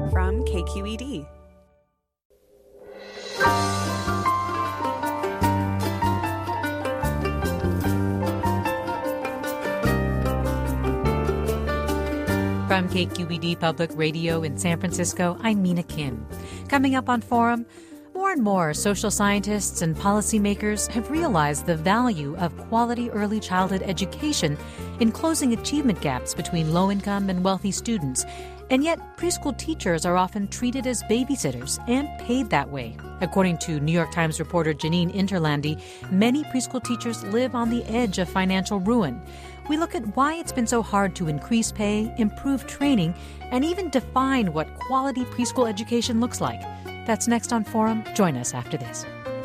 from KQED. From KQED Public Radio in San Francisco, I'm Mina Kim. Coming up on Forum, more and more social scientists and policymakers have realized the value of quality early childhood education in closing achievement gaps between low-income and wealthy students. And yet, preschool teachers are often treated as babysitters and paid that way. According to New York Times reporter Janine Interlandi, many preschool teachers live on the edge of financial ruin. We look at why it's been so hard to increase pay, improve training, and even define what quality preschool education looks like. That's next on Forum. Join us after this.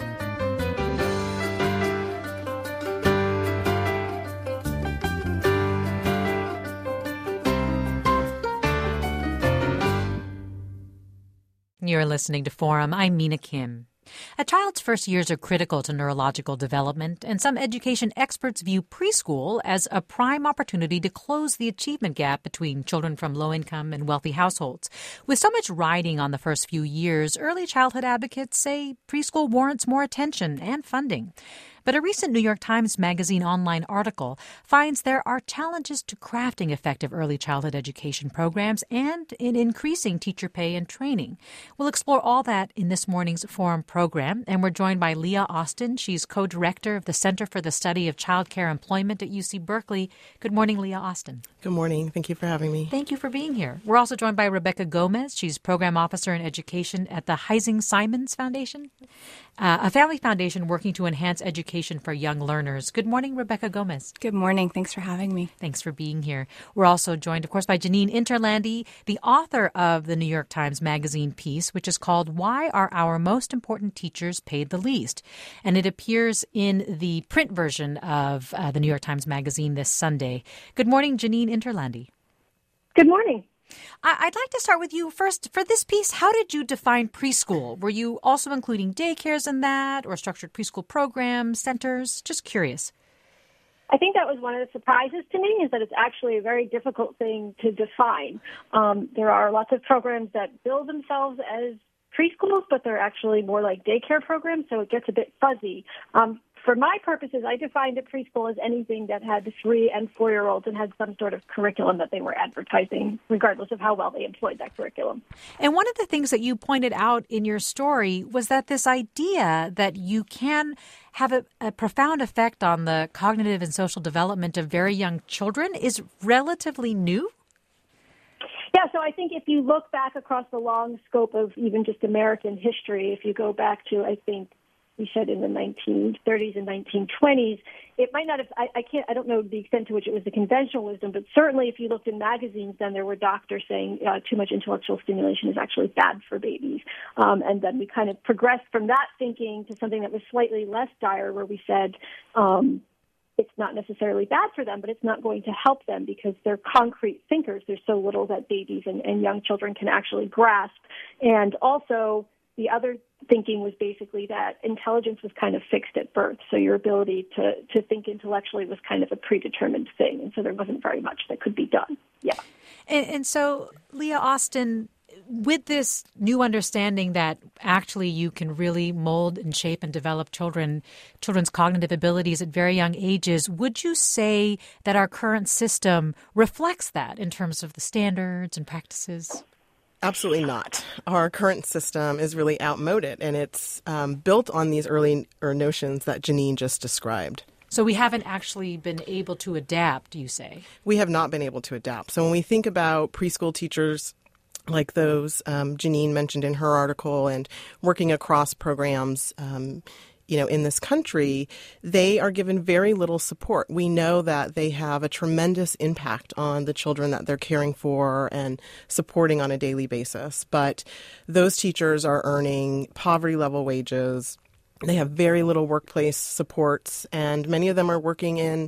You're listening to Forum. I'm Mina Kim. A child's first years are critical to neurological development, and some education experts view preschool as a prime opportunity to close the achievement gap between children from low-income and wealthy households. With so much riding on the first few years, early childhood advocates say preschool warrants more attention and funding. But a recent New York Times Magazine online article finds there are challenges to crafting effective early childhood education programs and in increasing teacher pay and training. We'll explore all that in this morning's Forum program, and we're joined by Leah Austin. She's co-director of the Center for the Study of Child Care Employment at UC Berkeley. Good morning, Leah Austin. Good morning. Thank you for having me. Thank you for being here. We're also joined by Rebecca Gomez. She's program officer in education at the Heising Simons Foundation, a family foundation working to enhance education for young learners. Good morning, Rebecca Gomez. Good morning. Thanks for having me. Thanks for being here. We're also joined, of course, by Janine Interlandi, the author of the New York Times Magazine piece, which is called Why Are Our Most Important Teachers Paid the Least? And it appears in the print version of the New York Times Magazine this Sunday. Good morning, Janine Interlandi. Good morning. I'd like to start with you first. For this piece, how did you define preschool? Were you also including daycares in that or structured preschool programs, centers? Just curious. I think that was one of the surprises to me, is that it's actually a very difficult thing to define. There are lots of programs that bill themselves as preschools, but they're actually more like daycare programs, so it gets a bit fuzzy. For my purposes, I defined a preschool as anything that had 3- and 4-year-olds and had some sort of curriculum that they were advertising, regardless of how well they employed that curriculum. And one of the things that you pointed out in your story was that this idea that you can have a profound effect on the cognitive and social development of very young children is relatively new. Yeah, so I think if you look back across the long scope of even just American history, if you go back to, I think, we said in the 1930s and 1920s, it might not have, I don't know the extent to which it was the conventional wisdom, but certainly if you looked in magazines, then there were doctors saying too much intellectual stimulation is actually bad for babies. And then we kind of progressed from that thinking to something that was slightly less dire, where we said it's not necessarily bad for them, but it's not going to help them because they're concrete thinkers. There's so little that babies and young children can actually grasp. And also, the other thinking was basically that intelligence was kind of fixed at birth, so your ability to think intellectually was kind of a predetermined thing, and so there wasn't very much that could be done. Yeah. And so, Leah Austin, with this new understanding that actually you can really mold and shape and develop children's cognitive abilities at very young ages, would you say that our current system reflects that in terms of the standards and practices? Absolutely not. Our current system is really outmoded, and it's built on these early notions that Janine just described. So we haven't actually been able to adapt, you say? We have not been able to adapt. So when we think about preschool teachers like those Janine mentioned in her article and working across programs, in this country, they are given very little support. We know that they have a tremendous impact on the children that they're caring for and supporting on a daily basis. But those teachers are earning poverty-level wages. They have very little workplace supports, and many of them are working in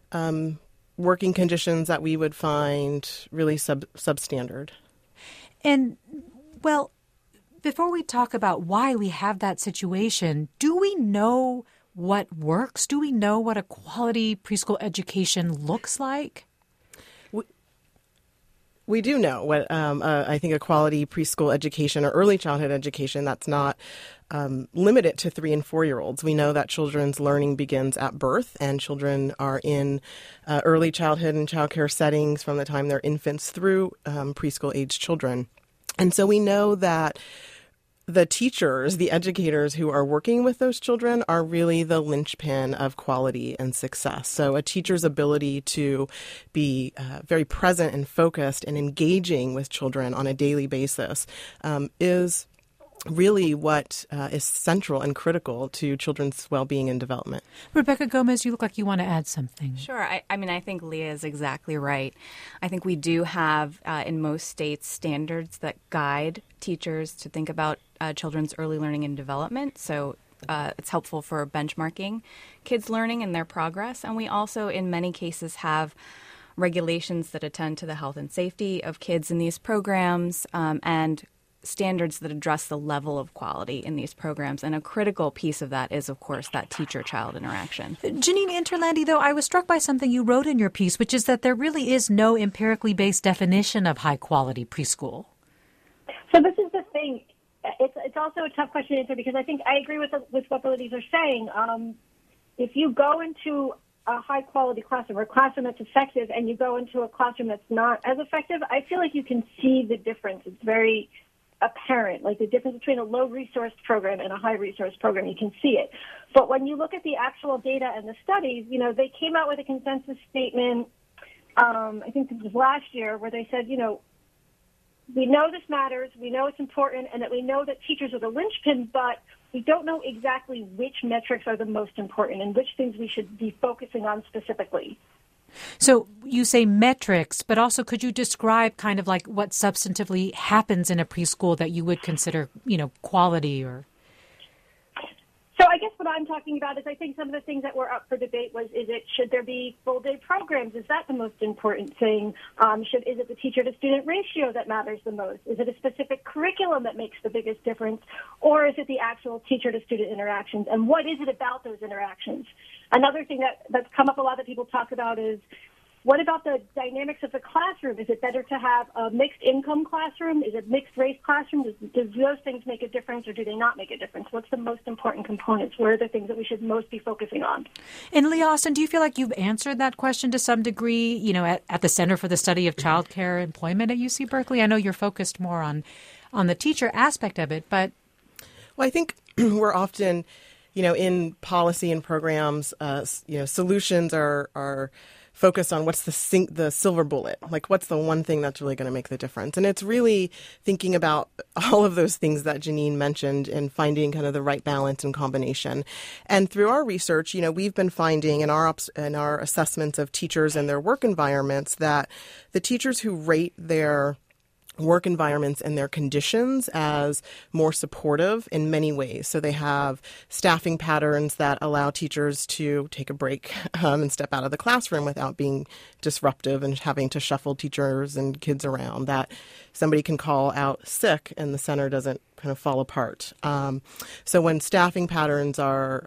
working conditions that we would find really substandard. And, well, before we talk about why we have that situation, do we know what works? Do we know what a quality preschool education looks like? We do know what I think a quality preschool education or early childhood education that's not limited to 3 and 4-year-olds. We know that children's learning begins at birth, and children are in early childhood and childcare settings from the time they're infants through preschool age children. And so we know that the teachers, the educators who are working with those children are really the linchpin of quality and success. So a teacher's ability to be very present and focused and engaging with children on a daily basis is really what is central and critical to children's well-being and development. Rebecca Gomez, you look like you want to add something. Sure. I think Leah is exactly right. I think we do have, in most states, standards that guide teachers to think about children's early learning and development. So it's helpful for benchmarking kids' learning and their progress. And we also, in many cases, have regulations that attend to the health and safety of kids in these programs and standards that address the level of quality in these programs. And a critical piece of that is, of course, that teacher-child interaction. Janine Interlandi, though, I was struck by something you wrote in your piece, which is that there really is no empirically based definition of high-quality preschool. So this is the thing. It's also a tough question to answer because I think I agree with what the ladies are saying. If you go into a high-quality classroom or a classroom that's effective and you go into a classroom that's not as effective, I feel like you can see the difference. It's very apparent, like the difference between a low-resource program and a high-resource program. You can see it. But when you look at the actual data and the studies, they came out with a consensus statement, I think this was last year, where they said, we know this matters, we know it's important, and that we know that teachers are the linchpin, but we don't know exactly which metrics are the most important and which things we should be focusing on specifically. So you say metrics, but also could you describe kind of like what substantively happens in a preschool that you would consider, quality or? So I guess what I'm talking about is I think some of the things that were up for debate should there be full-day programs? Is that the most important thing? Is it the teacher-to-student ratio that matters the most? Is it a specific curriculum that makes the biggest difference? Or is it the actual teacher-to-student interactions? And what is it about those interactions? Another thing that's come up a lot that people talk about is, what about the dynamics of the classroom? Is it better to have a mixed income classroom? Is it mixed race classroom? Does those things make a difference or do they not make a difference? What's the most important components? What are the things that we should most be focusing on? And Leah Austin, do you feel like you've answered that question to some degree, at the Center for the Study of Child Care Employment at UC Berkeley? I know you're focused more on the teacher aspect of it, but... Well, I think we're often, in policy and programs, solutions are focused on what's the silver bullet, like what's the one thing that's really going to make the difference. And it's really thinking about all of those things that Janine mentioned and finding kind of the right balance and combination. And through our research, we've been finding in our assessments of teachers and their work environments that the teachers who rate their work environments and their conditions as more supportive in many ways. So they have staffing patterns that allow teachers to take a break and step out of the classroom without being disruptive and having to shuffle teachers and kids around, that somebody can call out sick and the center doesn't kind of fall apart. So when staffing patterns are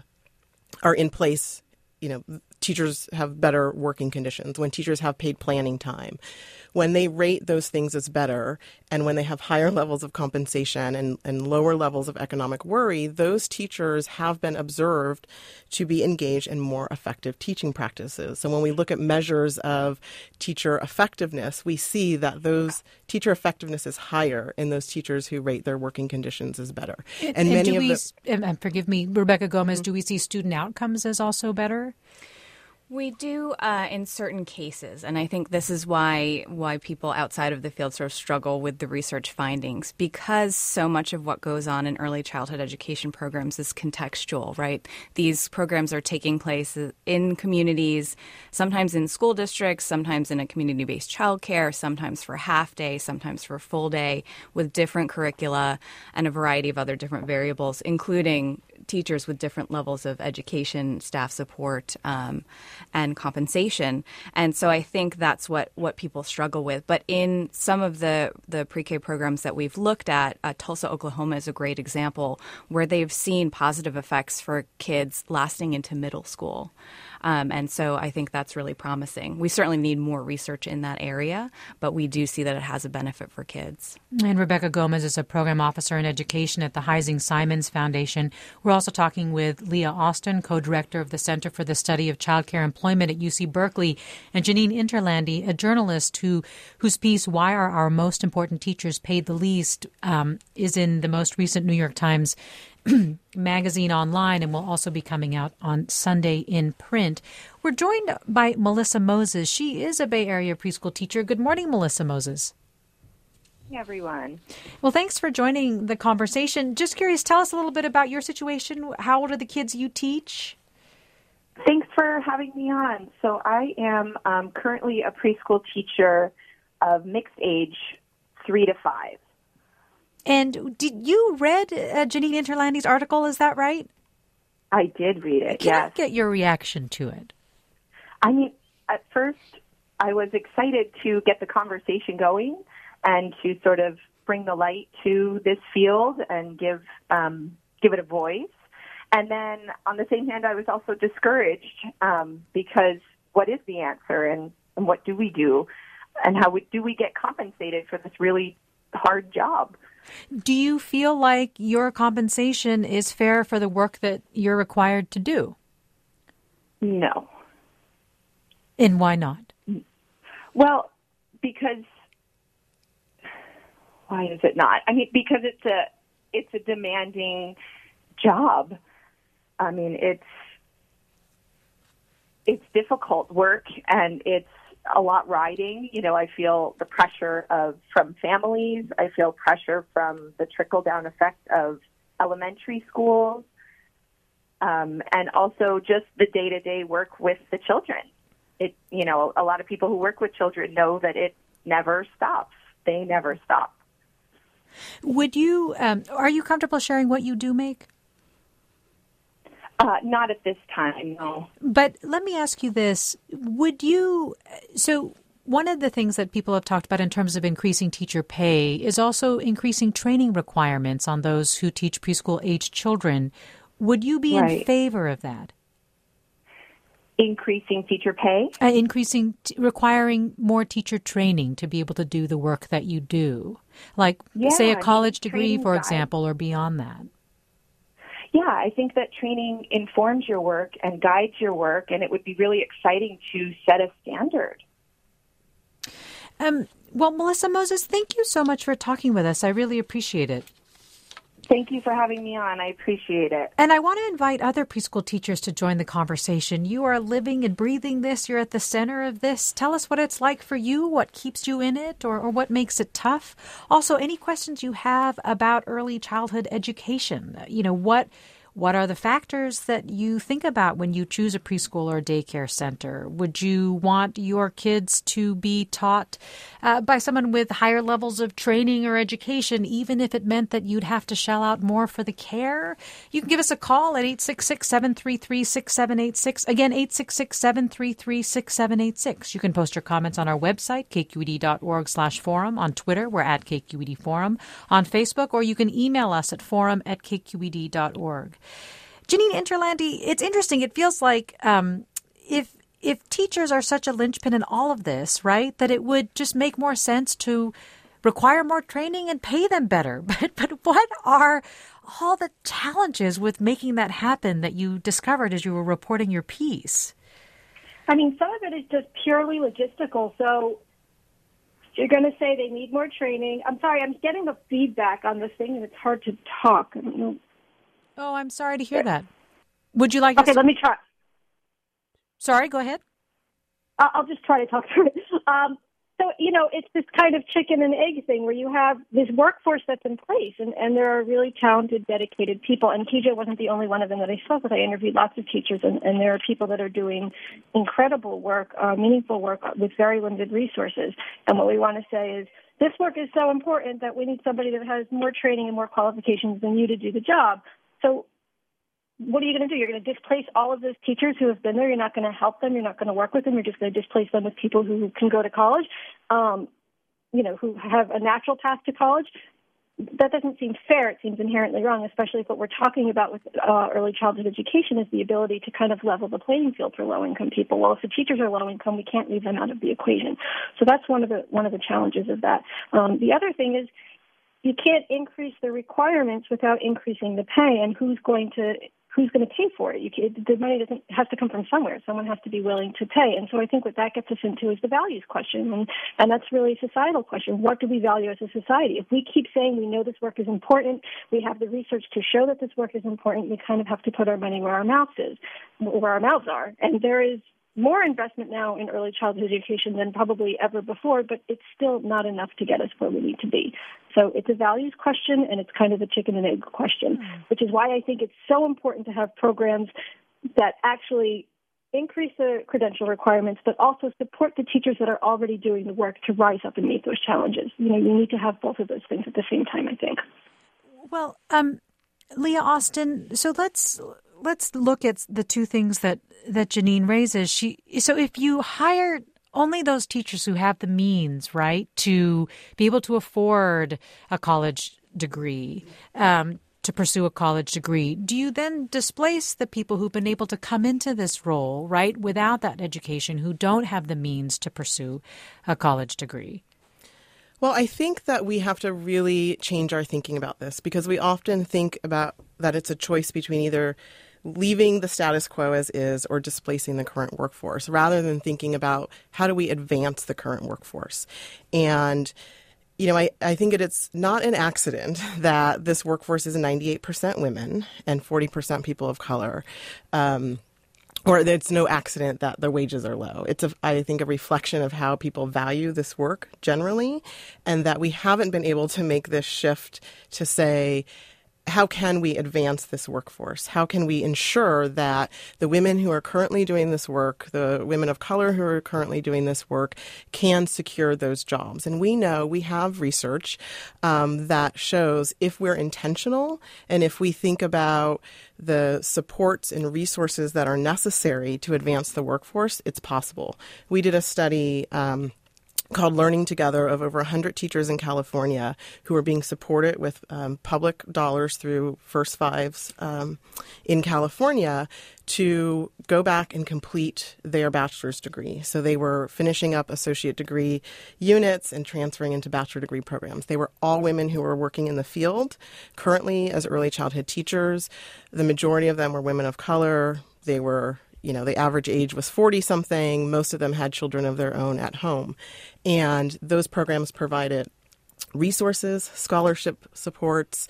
in place, teachers have better working conditions, when teachers have paid planning time, when they rate those things as better, and when they have higher levels of compensation and lower levels of economic worry, those teachers have been observed to be engaged in more effective teaching practices. So when we look at measures of teacher effectiveness, we see that those teacher effectiveness is higher in those teachers who rate their working conditions as better. And many of the... forgive me, Rebecca Gomez, do we see student outcomes as also better? We do in certain cases, and I think this is why people outside of the field sort of struggle with the research findings, because so much of what goes on in early childhood education programs is contextual, right? These programs are taking place in communities, sometimes in school districts, sometimes in a community-based childcare, sometimes for half day, sometimes for full day, with different curricula and a variety of other different variables, including teachers with different levels of education, staff support, and compensation. And so I think that's what people struggle with. But in some of the pre-K programs that we've looked at, Tulsa, Oklahoma is a great example where they've seen positive effects for kids lasting into middle school. And so I think that's really promising. We certainly need more research in that area, but we do see that it has a benefit for kids. And Rebecca Gomez is a program officer in education at the Heising Simons Foundation. We're also talking with Leah Austin, co-director of the Center for the Study of Child Care Employment at UC Berkeley, and Janine Interlandi, a journalist whose piece, Why Are Our Most Important Teachers Paid the Least, is in the most recent New York Times magazine online and will also be coming out on Sunday in print. We're joined by Melissa Moses. She is a Bay Area preschool teacher. Good morning, Melissa Moses. Hey, everyone. Well, thanks for joining the conversation. Just curious, tell us a little bit about your situation. How old are the kids you teach? Thanks for having me on. So I am currently a preschool teacher of mixed age 3 to 5. And did you read Janine Interlandi's article? Is that right? I did read it, Can yes. I get your reaction to it? I mean, at first I was excited to get the conversation going and to sort of bring the light to this field and give it a voice. And then on the same hand, I was also discouraged because what is the answer and what do we do? And how do we get compensated for this really hard job? Do you feel like your compensation is fair for the work that you're required to do? No. And why not? Well, because why is it not? I mean, because it's a demanding job. I mean, it's difficult work and it's a lot riding. You know, I feel the pressure from families. I feel pressure from the trickle-down effect of elementary schools, and also just the day-to-day work with the children. A lot of people who work with children know that it never stops. They never stop. Would you? Are you comfortable sharing what you do make? Not at this time, no. But let me ask you this. Would you, so one of the things that people have talked about in terms of increasing teacher pay is also increasing training requirements on those who teach preschool-aged children. Would you be in favor of that? Increasing teacher pay? Requiring more teacher training to be able to do the work that you do. Like, say, a college degree, for example, or beyond that. Yeah, I think that training informs your work and guides your work, and it would be really exciting to set a standard. Well, Melissa Moses, thank you so much for talking with us. I really appreciate it. Thank you for having me on. I appreciate it. And I want to invite other preschool teachers to join the conversation. You are living and breathing this. You're at the center of this. Tell us what it's like for you, what keeps you in it, or what makes it tough. Also, any questions you have about early childhood education. You know, what are the factors that you think about when you choose a preschool or a daycare center? Would you want your kids to be taught by someone with higher levels of training or education, even if it meant that you'd have to shell out more for the care? You can give us a call at 866-733-6786. Again, 866-733-6786. You can post your comments on our website, kqed.org/forum. On Twitter, we're at KQED Forum. On Facebook, or you can email us at forum@kqed.org. Janine Interlandi, it's interesting. It feels like if teachers are such a linchpin in all of this, right, that it would just make more sense to require more training and pay them better. But what are all the challenges with making that happen that you discovered as you were reporting your piece? I mean, some of it is just purely logistical. So you're going to say they need more training. I'm sorry, I'm getting the feedback on this thing, and it's hard to talk. I don't know. Oh, I'm sorry to hear that. Would you like to... Okay, let me try. Sorry, go ahead. I'll just try to talk through it. So, it's this kind of chicken and egg thing where you have this workforce that's in place, and there are really talented, dedicated people. And TJ wasn't the only one of them that I spoke with. I interviewed lots of teachers, and there are people that are doing incredible work, meaningful work with very limited resources. And what we want to say is, this work is so important that we need somebody that has more training and more qualifications than you to do the job. So what are you going to do? You're going to displace all of those teachers who have been there. You're not going to help them. You're not going to work with them. You're just going to displace them with people who can go to college, who have a natural path to college. that doesn't seem fair. It seems inherently wrong, especially if what we're talking about with early childhood education is the ability to kind of level the playing field for low-income people. Well, if the teachers are low-income, we can't leave them out of the equation. So that's one of the challenges of that. The other thing is you can't increase the requirements without increasing the pay, and who's going to pay for it? The money has to come from somewhere. Someone has to be willing to pay. And so I think what that gets us into is the values question. And that's really a societal question. What do we value as a society? If we keep saying we know this work is important, we have the research to show that this work is important, we kind of have to put our money where our mouths are. And there is more investment now in early childhood education than probably ever before, but it's still not enough to get us where we need to be. So it's a values question, and it's kind of a chicken and egg question, which is why I think it's so important to have programs that actually increase the credential requirements, but also support the teachers that are already doing the work to rise up and meet those challenges. You need to have both of those things at the same time, I think. Well, Leah Austin, so let's look at the two things that Janine raises. So if you hire only those teachers who have the means, right, to be able to afford a college degree, to pursue a college degree, do you then displace the people who've been able to come into this role, right, without that education, who don't have the means to pursue a college degree? Well, I think that we have to really change our thinking about this, because we often think about that it's a choice between either leaving the status quo as is or displacing the current workforce, rather than thinking about how do we advance the current workforce. And, I think it's not an accident that this workforce is 98% women and 40% people of color. Or it's no accident that the wages are low. It's, I think, a reflection of how people value this work generally, and that we haven't been able to make this shift to say, how can we advance this workforce? How can we ensure that the women who are currently doing this work, the women of color who are currently doing this work, can secure those jobs? And we know, we have research that shows if we're intentional and if we think about the supports and resources that are necessary to advance the workforce, it's possible. We did a study called Learning Together of over 100 teachers in California who are being supported with public dollars through First Fives in California to go back and complete their bachelor's degree. So they were finishing up associate degree units and transferring into bachelor degree programs. They were all women who were working in the field currently as early childhood teachers. The majority of them were women of color. They were the average age was 40-something. Most of them had children of their own at home. And those programs provided resources, scholarship supports,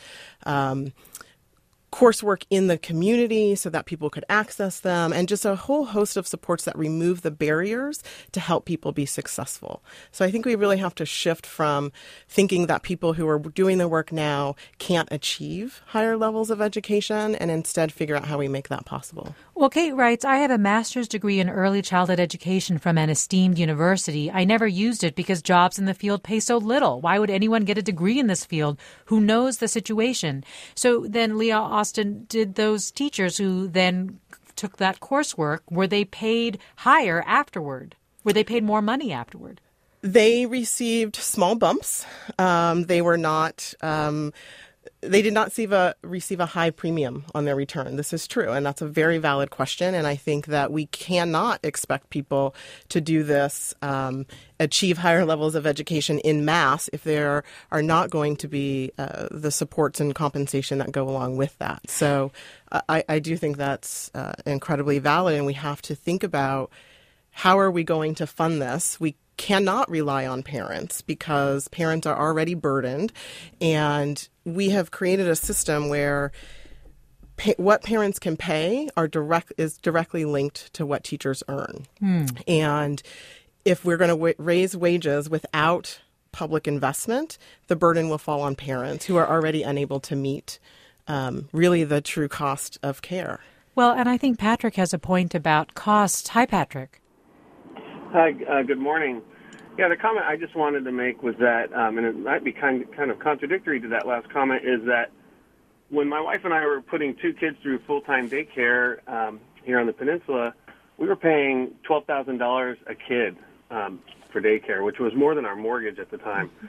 coursework in the community so that people could access them, and just a whole host of supports that remove the barriers to help people be successful. So I think we really have to shift from thinking that people who are doing the work now can't achieve higher levels of education, and instead figure out how we make that possible. Well, Kate writes, I have a master's degree in early childhood education from an esteemed university. I never used it because jobs in the field pay so little. Why would anyone get a degree in this field who knows the situation? So then, Leah Austin, did those teachers who then took that coursework, were they paid higher afterward? Were they paid more money afterward? They received small bumps. They were not... They did not receive a high premium on their return. This is true, and that's a very valid question. And I think that we cannot expect people to do this, achieve higher levels of education in mass if there are not going to be the supports and compensation that go along with that. So I do think that's incredibly valid, and we have to think about how are we going to fund this. We cannot rely on parents because parents are already burdened, and we have created a system where what parents can pay is directly linked to what teachers earn. And if we're going to raise wages without public investment, the burden will fall on parents who are already unable to meet really the true cost of care. Well, and I think Patrick has a point about costs. Hi, Patrick. Hi, good morning. Yeah, the comment I just wanted to make was that, and it might be kind of contradictory to that last comment, is that when my wife and I were putting two kids through full-time daycare here on the peninsula, we were paying $12,000 a kid for daycare, which was more than our mortgage at the time.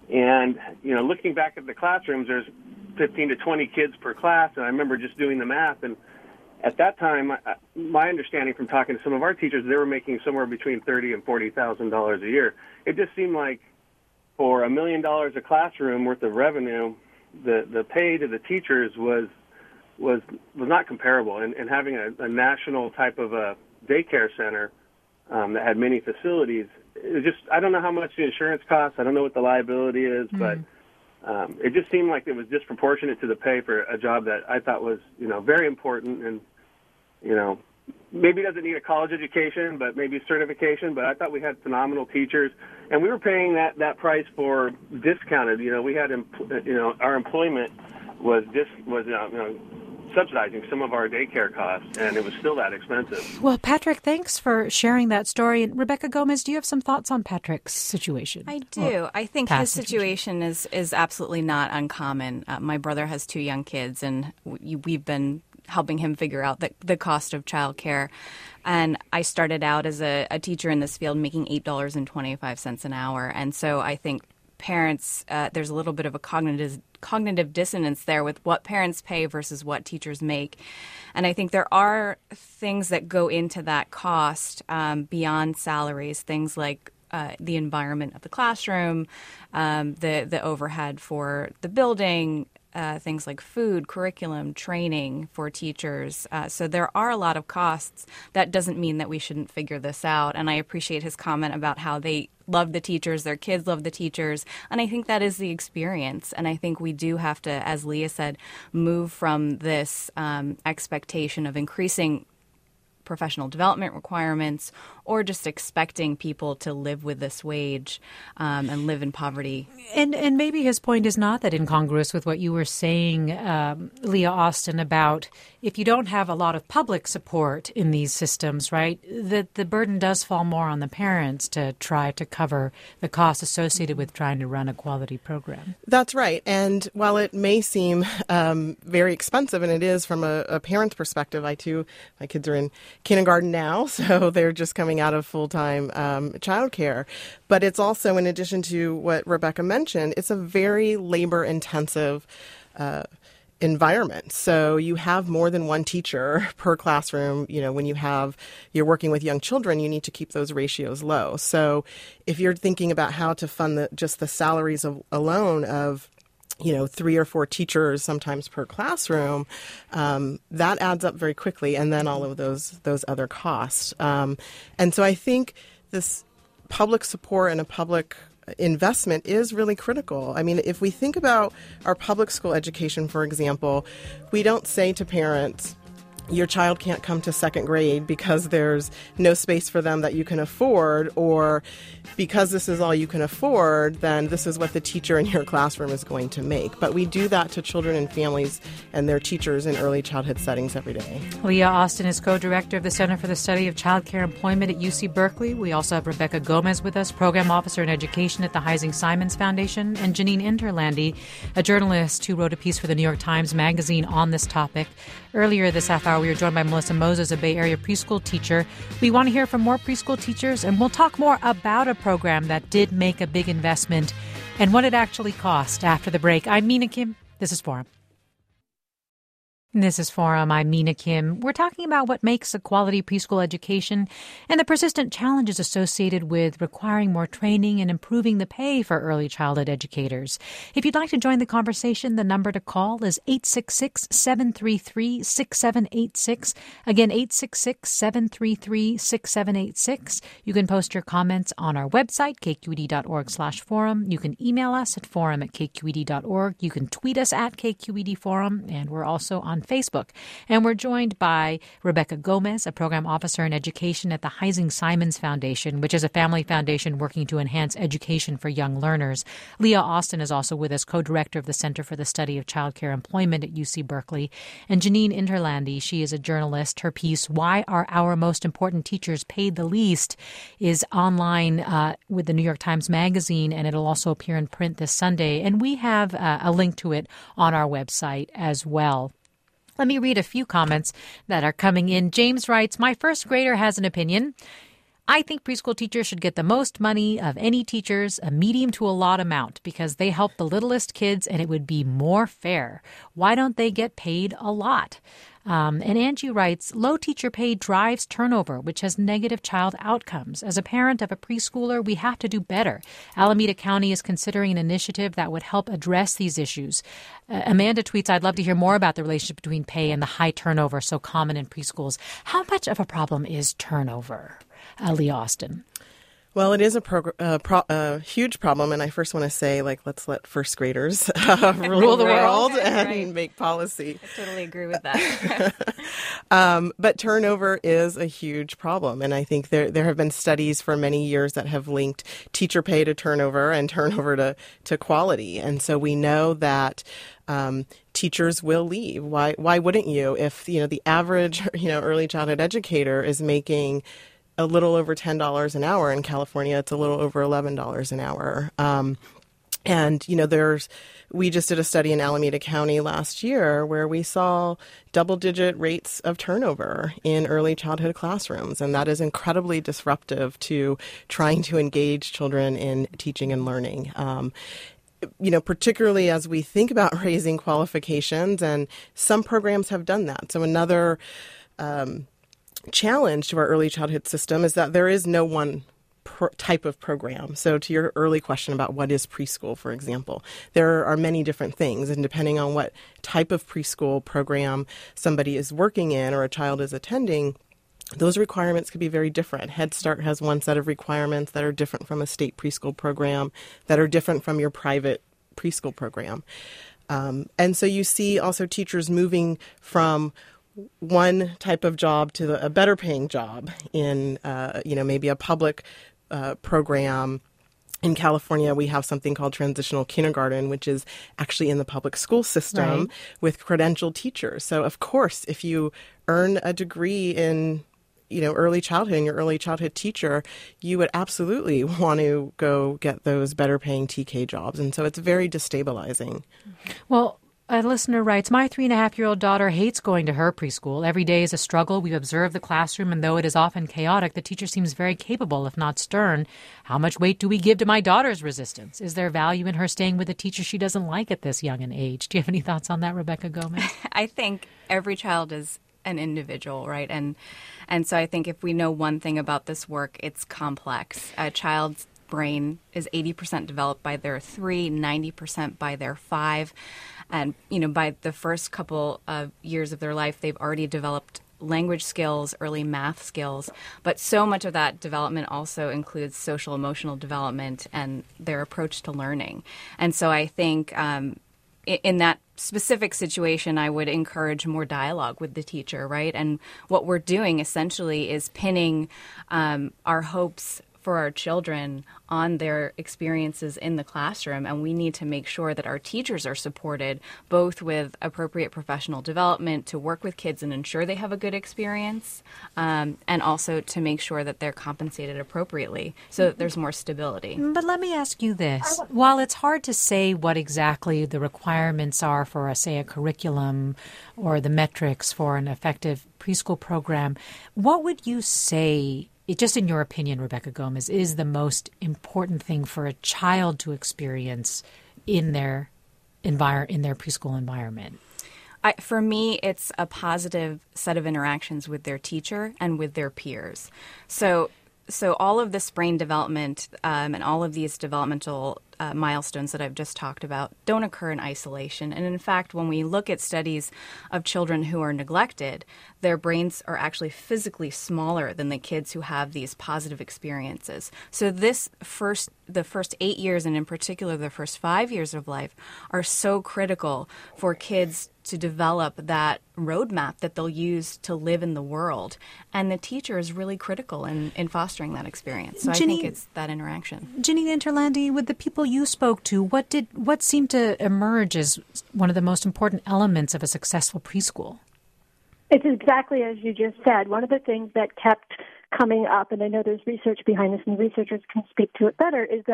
And, looking back at the classrooms, there's 15 to 20 kids per class, and I remember just doing the math. And at that time, my understanding from talking to some of our teachers, they were making somewhere between $30,000 and $40,000 a year. It just seemed like for $1 million a classroom worth of revenue, the pay to the teachers was not comparable. And having a national type of a daycare center that had many facilities, I don't know how much the insurance costs. I don't know what the liability is, but it just seemed like it was disproportionate to the pay for a job that I thought was, very important and, maybe doesn't need a college education, but maybe certification. But I thought we had phenomenal teachers, and we were paying that price for discounted. We had, our employment was subsidizing some of our daycare costs, and it was still that expensive. Well, Patrick, thanks for sharing that story. And Rebecca Gomez, do you have some thoughts on Patrick's situation? I do. I think his situation is absolutely not uncommon. My brother has 2 young kids, and we've been helping him figure out the cost of childcare. And I started out as a teacher in this field making $8.25 an hour. And so I think parents, there's a little bit of a cognitive dissonance there with what parents pay versus what teachers make. And I think there are things that go into that cost beyond salaries, things like the environment of the classroom, the overhead for the building, things like food, curriculum, training for teachers. So there are a lot of costs. That doesn't mean that we shouldn't figure this out. And I appreciate his comment about how they love the teachers, their kids love the teachers. And I think that is the experience. And I think we do have to, as Leah said, move from this expectation of increasing professional development requirements or just expecting people to live with this wage and live in poverty. And maybe his point is not that incongruous with what you were saying, Leah Austin, about if you don't have a lot of public support in these systems, right, that the burden does fall more on the parents to try to cover the costs associated with trying to run a quality program. That's right. And while it may seem very expensive, and it is from a parent's perspective, my kids are in kindergarten now, so they're just coming out of full-time childcare. But it's also, in addition to what Rebecca mentioned, it's a very labor-intensive environment. So you have more than one teacher per classroom. When you're working with young children, you need to keep those ratios low. So if you're thinking about how to fund just the salaries alone of 3 or 4 teachers sometimes per classroom, that adds up very quickly, and then all of those other costs. And so I think this public support and a public investment is really critical. I mean, if we think about our public school education, for example, we don't say to parents, your child can't come to 2nd grade because there's no space for them that you can afford, or because this is all you can afford, then this is what the teacher in your classroom is going to make. But we do that to children and families and their teachers in early childhood settings every day. Leah Austin is co-director of the Center for the Study of Child Care Employment at UC Berkeley. We also have Rebecca Gomez with us, program officer in education at the Heising Simons Foundation, and Janine Interlandi, a journalist who wrote a piece for the New York Times Magazine on this topic. Earlier this half hour, we were joined by Melissa Moses, a Bay Area preschool teacher. We want to hear from more preschool teachers, and we'll talk more about a program that did make a big investment and what it actually cost after the break. I'm Mina Kim. This is Forum. This is Forum. I'm Mina Kim. We're talking about what makes a quality preschool education and the persistent challenges associated with requiring more training and improving the pay for early childhood educators. If you'd like to join the conversation, the number to call is 866-733-6786. Again, 866-733-6786. You can post your comments on our website, kqed.org/forum. You can email us at forum@kqed.org. You can tweet us at KQED and we're also on Facebook. And we're joined by Rebecca Gomez, a program officer in education at the Heising Simons Foundation, which is a family foundation working to enhance education for young learners. Leah Austin is also with us, co-director of the Center for the Study of Child Care Employment at UC Berkeley. And Janine Interlandi, she is a journalist. Her piece, Why Are Our Most Important Teachers Paid the Least?, is online with the New York Times Magazine, and it'll also appear in print this Sunday. And we have a link to it on our website as well. Let me read a few comments that are coming in. James writes, my first grader has an opinion. I think preschool teachers should get the most money of any teachers, a medium to a lot amount, because they help the littlest kids and it would be more fair. Why don't they get paid a lot? And Angie writes, low teacher pay drives turnover, which has negative child outcomes. As a parent of a preschooler, we have to do better. Alameda County is considering an initiative that would help address these issues. Amanda tweets, I'd love to hear more about the relationship between pay and the high turnover so common in preschools. How much of a problem is turnover? Leah Austin. Well, it is a huge problem, and I first want to say, let's let first graders rule the world and make policy. I totally agree with that. But turnover is a huge problem, and I think there have been studies for many years that have linked teacher pay to turnover and turnover to quality, and so we know that teachers will leave. Why wouldn't you? If the average early childhood educator is making a little over $10 an hour. In California, it's a little over $11 an hour. And, we just did a study in Alameda County last year where we saw double-digit rates of turnover in early childhood classrooms. And that is incredibly disruptive to trying to engage children in teaching and learning. Particularly as we think about raising qualifications, and some programs have done that. So another challenge to our early childhood system is that there is no one type of program. So to your early question about what is preschool, for example, there are many different things. And depending on what type of preschool program somebody is working in or a child is attending, those requirements could be very different. Head Start has one set of requirements that are different from a state preschool program, that are different from your private preschool program. And so you see also teachers moving from one type of job to a better paying job in, maybe a public program. In California, we have something called transitional kindergarten, which is actually in the public school system with credentialed teachers. So, of course, if you earn a degree in early childhood and you're early childhood teacher, you would absolutely want to go get those better paying TK jobs. And so it's very destabilizing. Well, a listener writes, my 3.5-year-old daughter hates going to her preschool. Every day is a struggle. We've observed the classroom, and though it is often chaotic, the teacher seems very capable, if not stern. How much weight do we give to my daughter's resistance? Is there value in her staying with a teacher she doesn't like at this young an age? Do you have any thoughts on that, Rebecca Gomez? I think every child is an individual, right? And so I think if we know one thing about this work, it's complex. A child's brain is 80% developed by their 3, 90% by their 5. And, by the first couple of years of their life, they've already developed language skills, early math skills. But so much of that development also includes social emotional development and their approach to learning. And so I think in that specific situation, I would encourage more dialogue with the teacher, right? And what we're doing essentially is pinning our hopes for our children on their experiences in the classroom, and we need to make sure that our teachers are supported both with appropriate professional development to work with kids and ensure they have a good experience, and also to make sure that they're compensated appropriately so that there's more stability. But let me ask you this. While it's hard to say what exactly the requirements are for, a curriculum or the metrics for an effective preschool program, what would you say, just in your opinion, Rebecca Gomez, is the most important thing for a child to experience in their preschool environment? For me, it's a positive set of interactions with their teacher and with their peers. So all of this brain development and all of these developmental milestones that I've just talked about don't occur in isolation. And in fact, when we look at studies of children who are neglected, their brains are actually physically smaller than the kids who have these positive experiences. So the first 8 years, and in particular the first 5 years of life, are so critical for kids to develop that roadmap that they'll use to live in the world. And the teacher is really critical in fostering that experience. So I think it's that interaction. Janine Interlandi, with the people you spoke to, what seemed to emerge as one of the most important elements of a successful preschool? It's exactly as you just said. One of the things that kept coming up, and I know there's research behind this and researchers can speak to it better, is that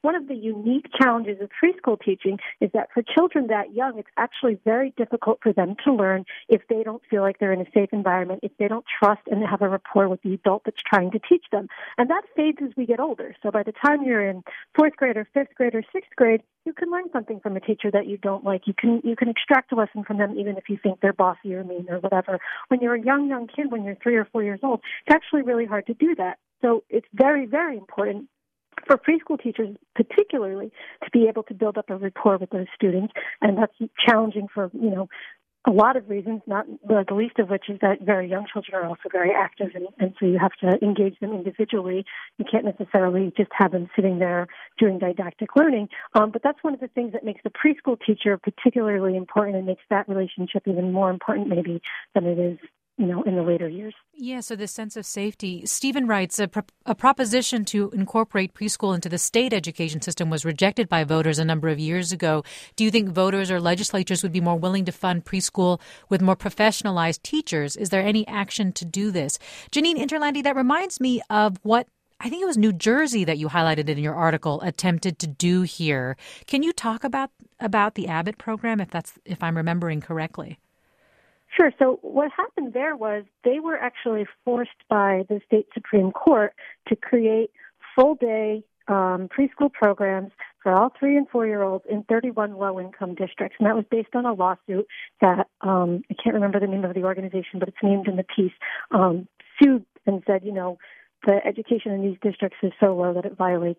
one of the unique challenges of preschool teaching is that for children that young, it's actually very difficult for them to learn if they don't feel like they're in a safe environment, if they don't trust and have a rapport with the adult that's trying to teach them. And that fades as we get older. So by the time you're in fourth grade or fifth grade or sixth grade, you can learn something from a teacher that you don't like. You can extract a lesson from them even if you think they're bossy or mean or whatever. When you're a young kid, when you're 3 or 4 years old, it's actually really hard to do that. So it's very, very important for preschool teachers particularly to be able to build up a rapport with those students. And that's challenging for, a lot of reasons, not the least of which is that very young children are also very active, and so you have to engage them individually. You can't necessarily just have them sitting there doing didactic learning. But that's one of the things that makes the preschool teacher particularly important and makes that relationship even more important maybe than it is in the later years. Yeah, so this sense of safety. Stephen writes, a proposition to incorporate preschool into the state education system was rejected by voters a number of years ago. Do you think voters or legislatures would be more willing to fund preschool with more professionalized teachers? Is there any action to do this? Janine Interlandi, that reminds me of what I think it was New Jersey that you highlighted in your article attempted to do here. Can you talk about the Abbott program, if I'm remembering correctly? Sure. So what happened there was they were actually forced by the state Supreme Court to create full-day preschool programs for all 3- and 4-year-olds in 31 low-income districts. And that was based on a lawsuit that, I can't remember the name of the organization, but it's named in the piece, sued and said, the education in these districts is so low that it violates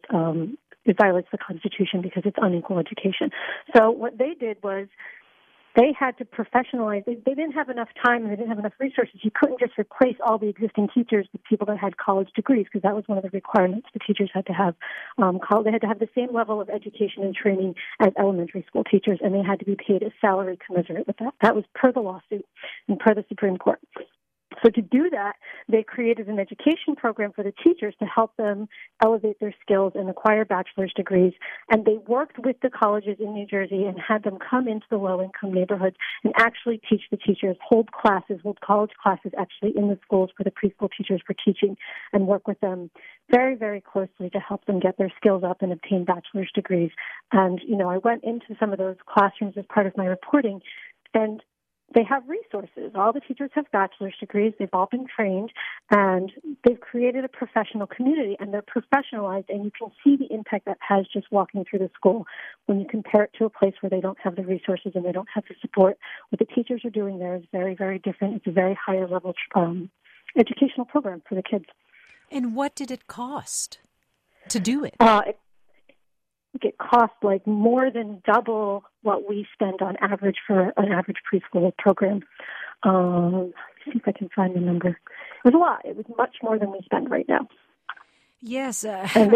the Constitution because it's unequal education. So what they did was they had to professionalize. They didn't have enough time and they didn't have enough resources. You couldn't just replace all the existing teachers with people that had college degrees because that was one of the requirements. The teachers had to have they had to have the same level of education and training as elementary school teachers, and they had to be paid a salary commensurate with that. That was per the lawsuit and per the Supreme Court. So to do that, they created an education program for the teachers to help them elevate their skills and acquire bachelor's degrees. And they worked with the colleges in New Jersey and had them come into the low-income neighborhoods and actually teach the teachers, hold college classes actually in the schools for the preschool teachers for teaching, and work with them very, very closely to help them get their skills up and obtain bachelor's degrees. And, I went into some of those classrooms as part of my reporting, and they have resources. All the teachers have bachelor's degrees. They've all been trained, and they've created a professional community, and they're professionalized, and you can see the impact that has just walking through the school. When you compare it to a place where they don't have the resources and they don't have the support, what the teachers are doing there is very, very different. It's a very higher level educational program for the kids. And what did it cost to do it? It costs like more than double what we spend on average for an average preschool program. Let's see if I can find the number. It was a lot. It was much more than we spend right now. Yes.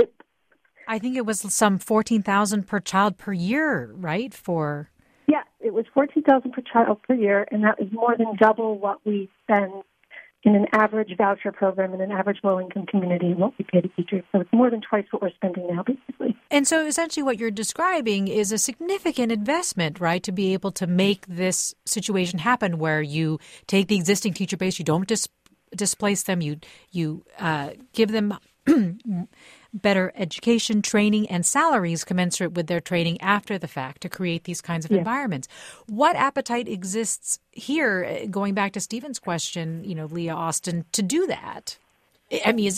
I think it was some $14,000 per child per year, right? Yeah, it was $14,000 per child per year, and that is more than double what we spend in an average voucher program in an average low-income community and what we pay to teachers. So it's more than twice what we're spending now, basically. And so essentially what you're describing is a significant investment, right, to be able to make this situation happen where you take the existing teacher base, you don't displace them, you give them better education, training, and salaries commensurate with their training after the fact to create these kinds of environments. What appetite exists here, going back to Stephen's question, Leah Austin, to do that? I mean,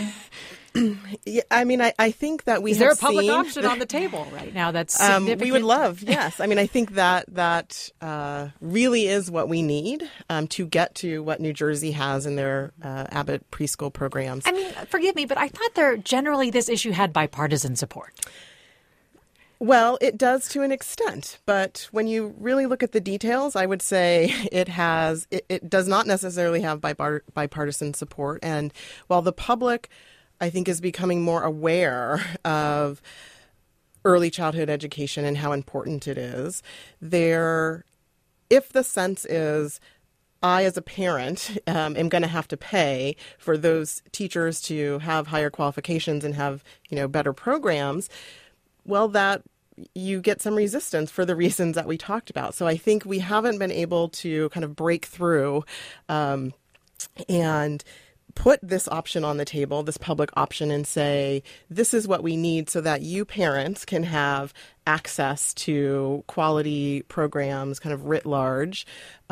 I think that is there a public option on the table right now that's significant? We would love, yes. I think that really is what we need to get to what New Jersey has in their Abbott preschool programs. I mean, forgive me, but I thought generally this issue had bipartisan support. Well, it does to an extent, but when you really look at the details, I would say it does not necessarily have bipartisan support. And while the public, I think, is becoming more aware of early childhood education and how important it is, if the sense is, I, as a parent, am going to have to pay for those teachers to have higher qualifications and have, better programs, well, that you get some resistance for the reasons that we talked about. So I think we haven't been able to kind of break through and put this option on the table, this public option, and say, this is what we need so that you parents can have access to quality programs kind of writ large,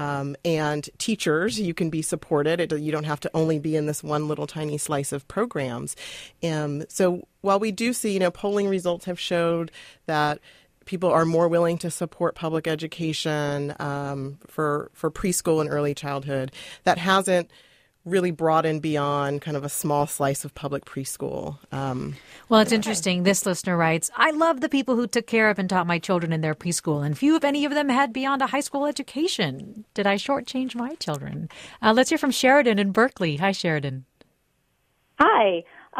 and teachers, you can be supported. You don't have to only be in this one little tiny slice of programs. So while we do see, polling results have showed that people are more willing to support public education for preschool and early childhood, that hasn't really broadened beyond kind of a small slice of public preschool. Well, it's interesting. This listener writes, I love the people who took care of and taught my children in their preschool, and few, if any of them, had beyond a high school education. Did I shortchange my children? Let's hear from Sheridan in Berkeley. Hi, Sheridan. Hi.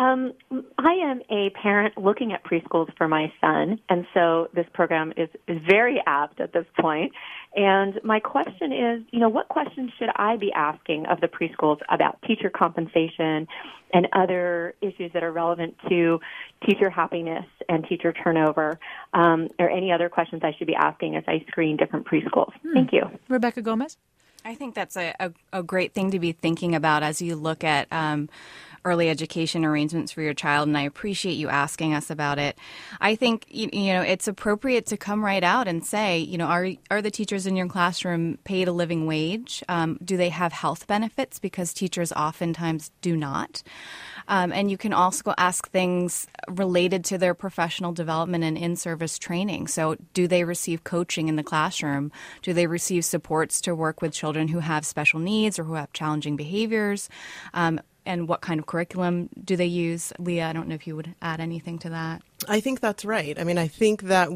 I am a parent looking at preschools for my son, and so this program is very apt at this point. And my question is, what questions should I be asking of the preschools about teacher compensation and other issues that are relevant to teacher happiness and teacher turnover, or any other questions I should be asking as I screen different preschools? Thank you. Rebecca Gomez? I think that's a great thing to be thinking about as you look at early education arrangements for your child, and I appreciate you asking us about it. I think it's appropriate to come right out and say, are the teachers in your classroom paid a living wage? Do they have health benefits? Because teachers oftentimes do not. And you can also ask things related to their professional development and in-service training. So do they receive coaching in the classroom? Do they receive supports to work with children who have special needs or who have challenging behaviors? And what kind of curriculum do they use? Leah, I don't know if you would add anything to that. I think that's right. I mean, I think that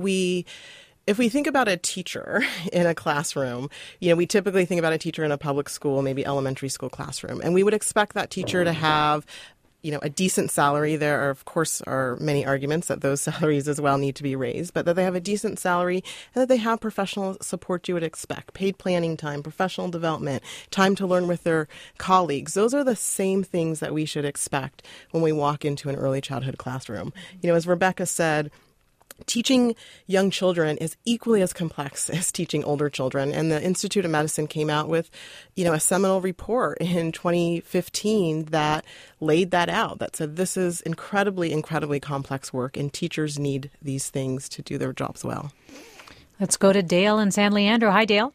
if we think about a teacher in a classroom, we typically think about a teacher in a public school, maybe elementary school classroom, and we would expect that teacher to have a decent salary. There are, of course, many arguments that those salaries as well need to be raised, but that they have a decent salary and that they have professional support you would expect, paid planning time, professional development, time to learn with their colleagues. Those are the same things that we should expect when we walk into an early childhood classroom. As Rebecca said, teaching young children is equally as complex as teaching older children. And the Institute of Medicine came out with, a seminal report in 2015 that laid that out, that said this is incredibly, incredibly complex work, and teachers need these things to do their jobs well. Let's go to Dale in San Leandro. Hi, Dale.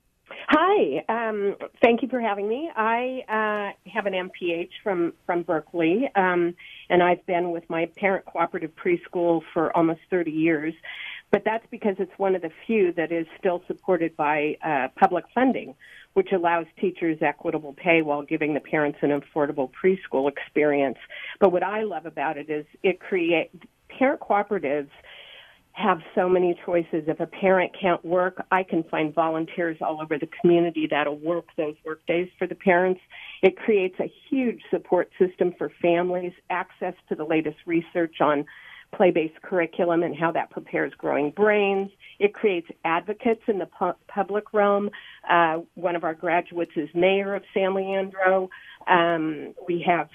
Hi. Thank you for having me. I have an MPH from Berkeley, and I've been with my parent cooperative preschool for almost 30 years. But that's because it's one of the few that is still supported by public funding, which allows teachers equitable pay while giving the parents an affordable preschool experience. But what I love about it is parent cooperatives have so many choices. If a parent can't work, I can find volunteers all over the community that'll work those work days for the parents. It creates a huge support system for families, access to the latest research on play-based curriculum and how that prepares growing brains. It creates advocates in the public realm. One of our graduates is mayor of San Leandro. We have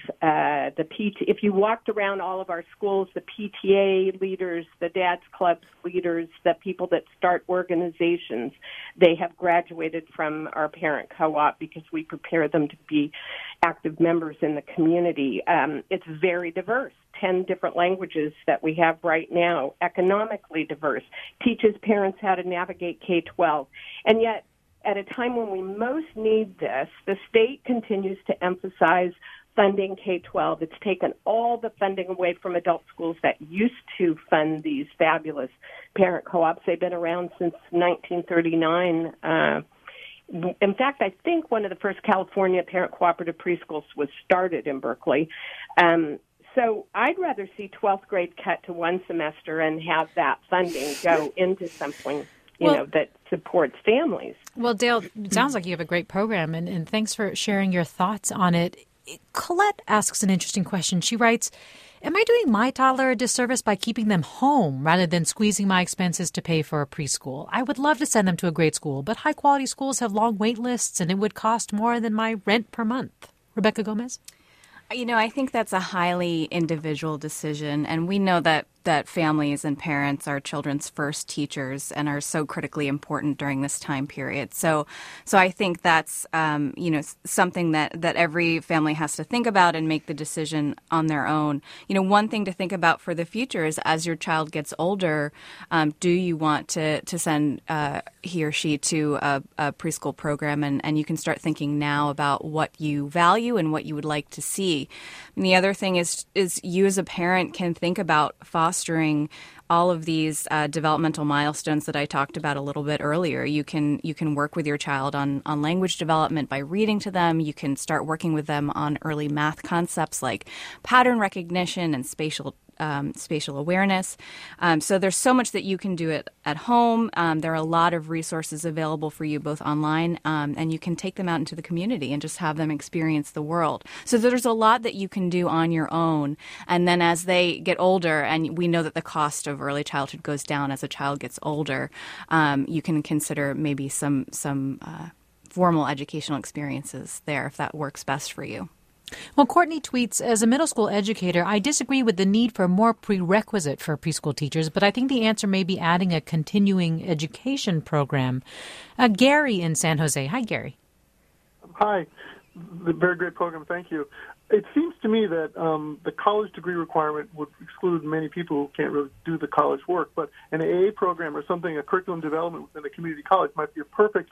if you walked around all of our schools, the PTA leaders, the Dads Clubs leaders, the people that start organizations, they have graduated from our parent co-op because we prepare them to be active members in the community. It's very diverse. 10 different languages that we have right now, economically diverse, teaches parents how to navigate K-12. And yet, at a time when we most need this, the state continues to emphasize funding K-12. It's taken all the funding away from adult schools that used to fund these fabulous parent co-ops. They've been around since 1939. In fact, I think one of the first California parent cooperative preschools was started in Berkeley. So I'd rather see 12th grade cut to one semester and have that funding go into something, that supports families. Well, Dale, it sounds like you have a great program, and thanks for sharing your thoughts on it. Colette asks an interesting question. She writes, am I doing my toddler a disservice by keeping them home rather than squeezing my expenses to pay for a preschool? I would love to send them to a great school, but high-quality schools have long wait lists, and it would cost more than my rent per month. Rebecca Gomez? I think that's a highly individual decision, and we know that that families and parents are children's first teachers and are so critically important during this time period. So I think that's something that every family has to think about and make the decision on their own. One thing to think about for the future is as your child gets older, do you want to send he or she to a preschool program? And you can start thinking now about what you value and what you would like to see. And the other thing is you as a parent can think about fostering all of these developmental milestones that I talked about a little bit earlier. You can work with your child on language development by reading to them. You can start working with them on early math concepts like pattern recognition and spatial awareness. So there's so much that you can do at home. There are a lot of resources available for you both online and you can take them out into the community and just have them experience the world. So there's a lot that you can do on your own. And then as they get older, and we know that the cost of early childhood goes down as a child gets older, you can consider maybe some formal educational experiences there if that works best for you. Well, Courtney tweets, as a middle school educator, I disagree with the need for more prerequisite for preschool teachers, but I think the answer may be adding a continuing education program. Gary in San Jose. Hi, Gary. Hi. Very great program. Thank you. It seems to me that the college degree requirement would exclude many people who can't really do the college work, but an AA program or something, a curriculum development within a community college might be a perfect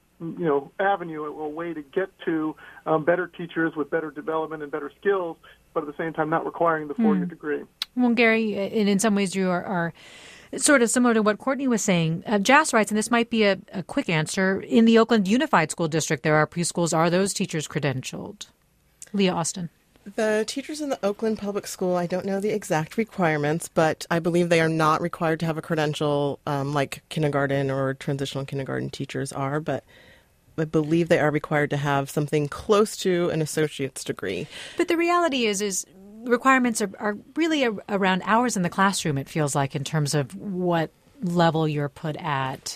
avenue, a way to get to better teachers with better development and better skills, but at the same time not requiring the four-year degree. Well, Gary, in some ways you are sort of similar to what Courtney was saying. Jas writes, and this might be a quick answer, in the Oakland Unified School District there are preschools. Are those teachers credentialed? Leah Austin. The teachers in the Oakland Public School, I don't know the exact requirements, but I believe they are not required to have a credential like kindergarten or transitional kindergarten teachers are, but I believe they are required to have something close to an associate's degree. But the reality is requirements are really around hours in the classroom, it feels like, in terms of what level you're put at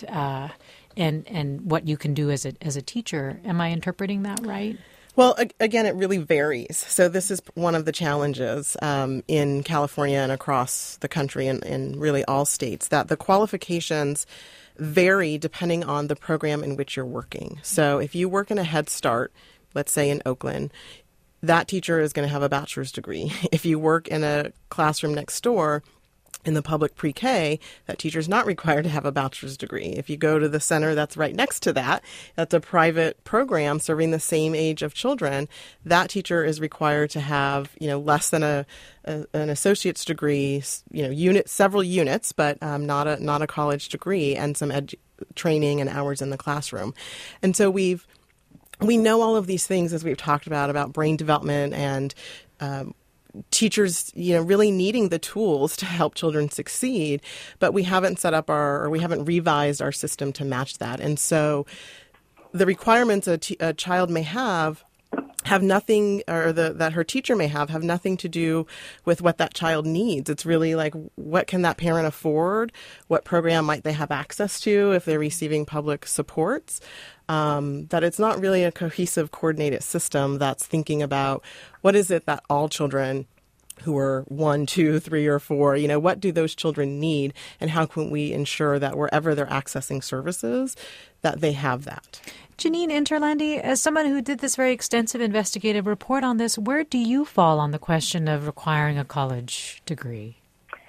and what you can do as a teacher. Am I interpreting that right? Well, again, it really varies. So this is one of the challenges in California and across the country and really all states, that the qualifications vary depending on the program in which you're working. So if you work in a Head Start, let's say in Oakland, that teacher is going to have a bachelor's degree. If you work in a classroom next door in the public pre-K, that teacher is not required to have a bachelor's degree. If you go to the center that's right next to that, that's a private program serving the same age of children, that teacher is required to have, less than an associate's degree, several units, but not a college degree, and some training and hours in the classroom. And so we know all of these things, as we've talked about brain development and teachers, really needing the tools to help children succeed, but we haven't we haven't revised our system to match that. And so the requirements a child may have nothing, or that her teacher may have nothing to do with what that child needs. It's really like, what can that parent afford? What program might they have access to if they're receiving public supports? That it's not really a cohesive, coordinated system that's thinking about what is it that all children who are 1, 2, 3, or 4, what do those children need, and how can we ensure that wherever they're accessing services, that they have that. Janine Interlandi, as someone who did this very extensive investigative report on this, where do you fall on the question of requiring a college degree?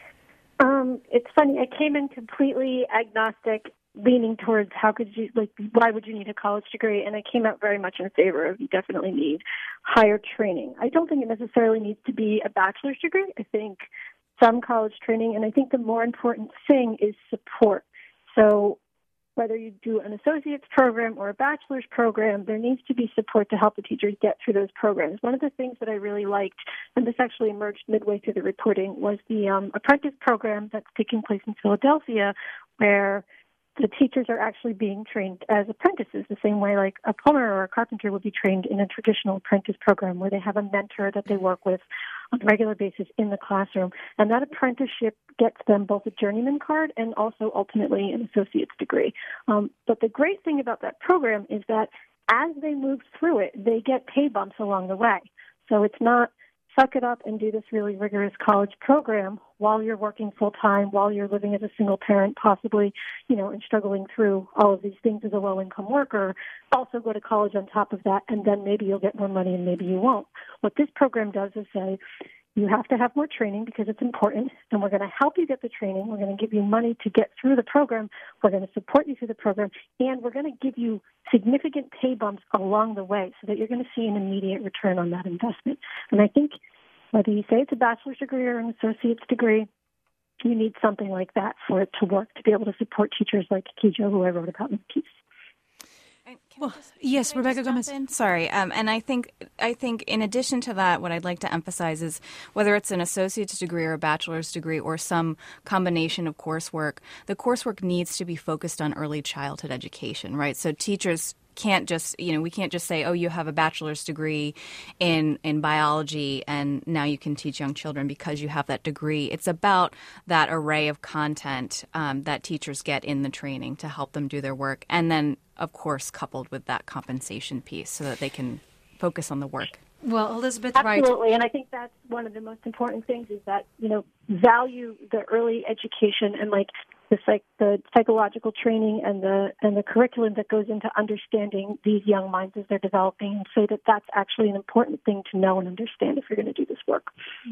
It's funny. I came in completely agnostic, leaning towards why would you need a college degree? And I came out very much in favor of you definitely need higher training. I don't think it necessarily needs to be a bachelor's degree. I think some college training, and I think the more important thing is support. So whether you do an associate's program or a bachelor's program, there needs to be support to help the teachers get through those programs. One of the things that I really liked, and this actually emerged midway through the reporting, was the apprentice program that's taking place in Philadelphia, where the teachers are actually being trained as apprentices, the same way like a plumber or a carpenter would be trained in a traditional apprentice program, where they have a mentor that they work with on a regular basis in the classroom. And that apprenticeship gets them both a journeyman card and also ultimately an associate's degree. But the great thing about that program is that as they move through it, they get pay bumps along the way. So it's not suck it up and do this really rigorous college program while you're working full time, while you're living as a single parent, possibly, and struggling through all of these things as a low income worker. Also go to college on top of that, and then maybe you'll get more money and maybe you won't. What this program does is say, you have to have more training because it's important, and we're going to help you get the training. We're going to give you money to get through the program. We're going to support you through the program, and we're going to give you significant pay bumps along the way so that you're going to see an immediate return on that investment. And I think whether you say it's a bachelor's degree or an associate's degree, you need something like that for it to work, to be able to support teachers like Kijo, who I wrote about in the piece. Well, yes, Rebecca Gomez. Sorry, and I think in addition to that, what I'd like to emphasize is whether it's an associate's degree or a bachelor's degree or some combination of coursework, the coursework needs to be focused on early childhood education, right? So teachers can't just, we can't just say, oh, you have a bachelor's degree in biology and now you can teach young children because you have that degree. It's about that array of content that teachers get in the training to help them do their work. And then, of course, coupled with that compensation piece so that they can focus on the work. Well, Elizabeth Absolutely, and I think that's one of the most important things is that, value the early education and the psychological training and the curriculum that goes into understanding these young minds as they're developing, and say that that's actually an important thing to know and understand if you're going to do this work.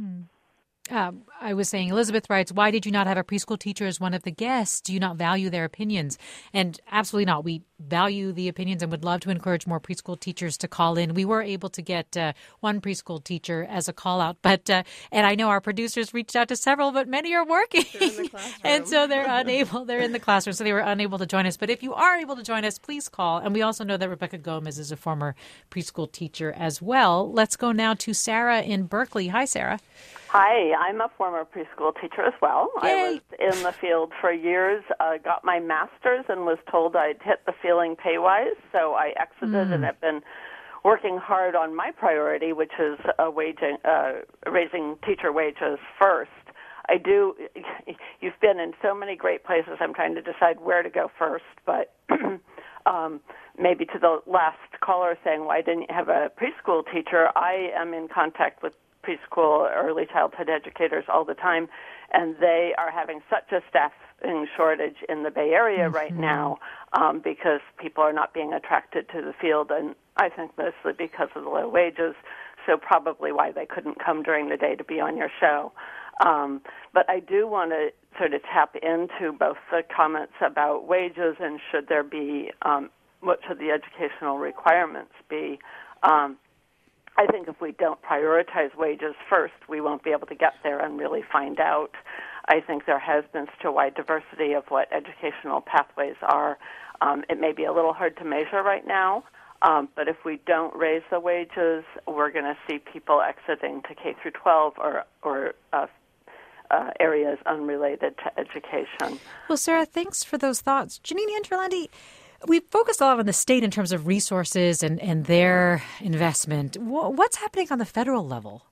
I was saying, Elizabeth writes, why did you not have a preschool teacher as one of the guests? Do you not value their opinions? And absolutely not. We value the opinions and would love to encourage more preschool teachers to call in. We were able to get one preschool teacher as a call out, but and I know our producers reached out to several, but many are working. They're in the classroom. And so they're unable. They're in the classroom, so they were unable to join us. But if you are able to join us, please call. And we also know that Rebecca Gomez is a former preschool teacher as well. Let's go now to Sarah in Berkeley. Hi, Sarah. Hi, I'm a former preschool teacher as well. Yay. I was in the field for years, got my master's, and was told I'd hit the ceiling pay-wise, so I exited and have been working hard on my priority, which is raising teacher wages first. You've been in so many great places, I'm trying to decide where to go first, but maybe to the last caller saying, why didn't you have a preschool teacher? I am in contact with preschool, early childhood educators all the time, and they are having such a staffing shortage in the Bay Area right now because people are not being attracted to the field, and I think mostly because of the low wages, so probably why they couldn't come during the day to be on your show. But I do want to sort of tap into both the comments about wages and should there be, what should the educational requirements be. I think if we don't prioritize wages first, we won't be able to get there and really find out. I think there has been such a wide diversity of what educational pathways are. It may be a little hard to measure right now, but if we don't raise the wages, we're going to see people exiting to K through 12 or areas unrelated to education. Well, Sarah, thanks for those thoughts. Janine Hinterlandi, we've focused a lot on the state in terms of resources and their investment. What's happening on the federal level?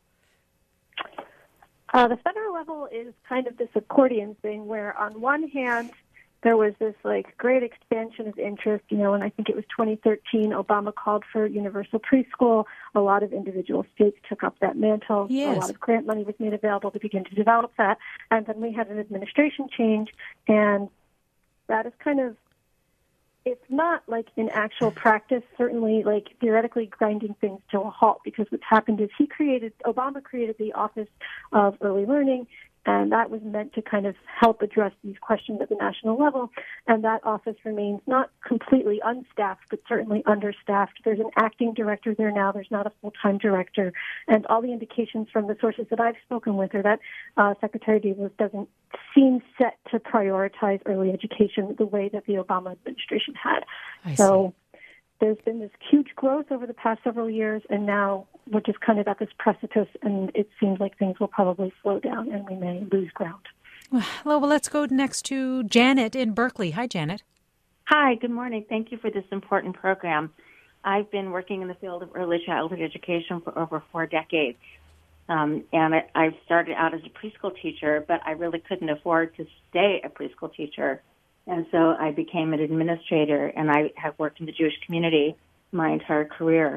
The federal level is kind of this accordion thing where on one hand there was this great expansion of interest, and I think it was 2013, Obama called for universal preschool. A lot of individual states took up that mantle. Yes. A lot of grant money was made available to begin to develop that. And then we had an administration change, and that is kind of, it's not in actual practice, certainly theoretically grinding things to a halt, because what's happened is Obama created the Office of Early Learning, and that was meant to kind of help address these questions at the national level. And that office remains not completely unstaffed, but certainly understaffed. There's an acting director there now. There's not a full-time director. And all the indications from the sources that I've spoken with are that Secretary Davis doesn't seem set to prioritize early education the way that the Obama administration had. I see. there's been this huge growth over the past several years, and now we're just kind of at this precipice, and it seems like things will probably slow down and we may lose ground. Well, let's go next to Janet in Berkeley. Hi, Janet. Hi, good morning. Thank you for this important program. I've been working in the field of early childhood education for over 4 decades. And I started out as a preschool teacher, but I really couldn't afford to stay a preschool teacher. And so I became an administrator, and I have worked in the Jewish community my entire career.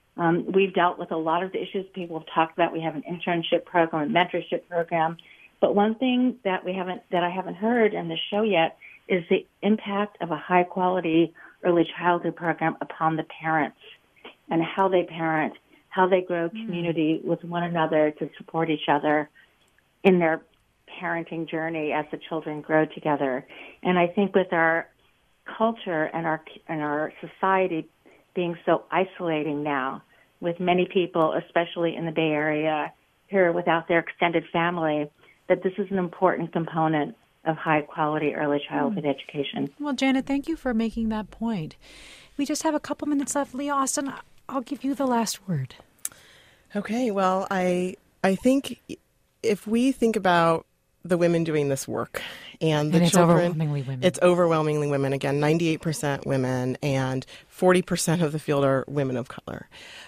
We've dealt with a lot of the issues people have talked about. We have an internship program, a mentorship program. But one thing that I haven't heard in the show yet is the impact of a high-quality early childhood program upon the parents and how they parent, how they grow community with one another to support each other in their parenting journey as the children grow together. And I think with our culture and our society being so isolating now, with many people, especially in the Bay Area, here without their extended family, that this is an important component of high-quality early childhood education. Well, Janet, thank you for making that point. We just have a couple minutes left. Leah Austin, I'll give you the last word. Okay, well, I think if we think about the women doing this work and the it's children, overwhelmingly women. It's overwhelmingly women. Again, 98% women, and 40% of the field are women of color.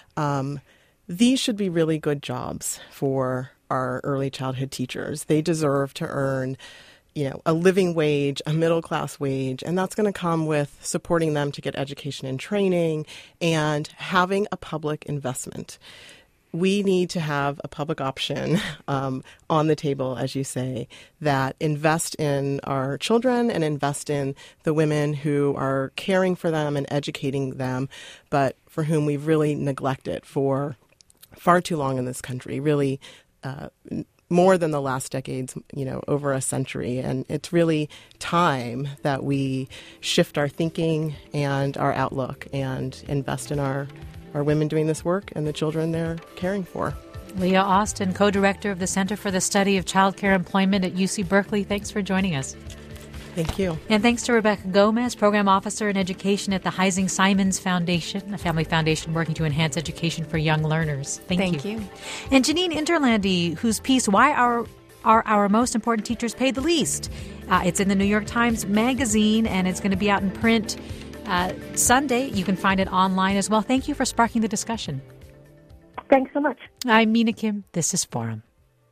These should be really good jobs for our early childhood teachers. They deserve to earn, a living wage, a middle-class wage, and that's going to come with supporting them to get education and training and having a public investment. We need to have a public option on the table, as you say, that invest in our children and invest in the women who are caring for them and educating them, but for whom we've really neglected for far too long in this country, really more than the last decades, over a century. And it's really time that we shift our thinking and our outlook and invest in our women doing this work and the children they're caring for. Leah Austin, co-director of the Center for the Study of Child Care Employment at UC Berkeley. Thanks for joining us. Thank you. And thanks to Rebecca Gomez, Program Officer in Education at the Heising Simons Foundation, a family foundation working to enhance education for young learners. Thank you. And Janine Interlandi, whose piece, Why Are Our Most Important Teachers Paid the Least? It's in the New York Times Magazine, and it's going to be out in print Sunday. You can find it online as well. Thank you for sparking the discussion. Thanks so much. I'm Mina Kim. This is Forum.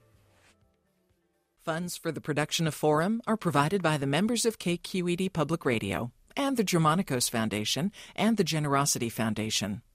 Funds for the production of Forum are provided by the members of KQED Public Radio and the Germanicos Foundation and the Generosity Foundation.